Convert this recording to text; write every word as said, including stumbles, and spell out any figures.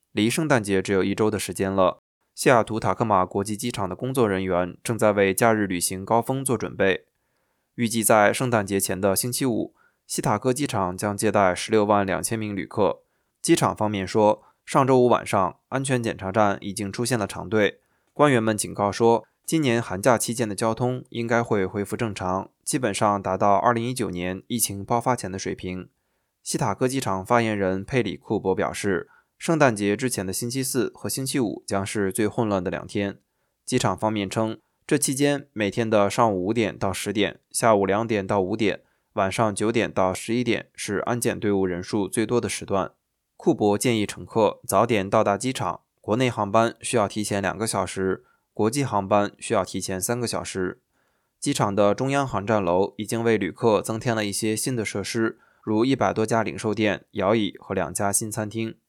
离圣诞节只有一周的时间了，西雅图塔科马国际机场的工作人员正在为假日旅行高峰做准备。预计在圣诞节前的星期五，西塔科机场将接待十六万两千名旅客。机场方面说，上周五晚上，安全检查站已经出现了长队。官员们警告说，今年寒假期间的交通应该会恢复正常，基本上达到二零一九年疫情爆发前的水平。西塔科机场发言人佩里库珀表示，圣诞节之前的星期四和星期五将是最混乱的两天。机场方面称，这期间每天的上午五点到十点、下午两点到五点、晚上九点到十一点是安检队伍人数最多的时段。库珀建议乘客早点到达机场，国内航班需要提前两个小时，国际航班需要提前三个小时。机场的中央航站楼已经为旅客增添了一些新的设施，如一百多家零售店、摇椅和两家新餐厅。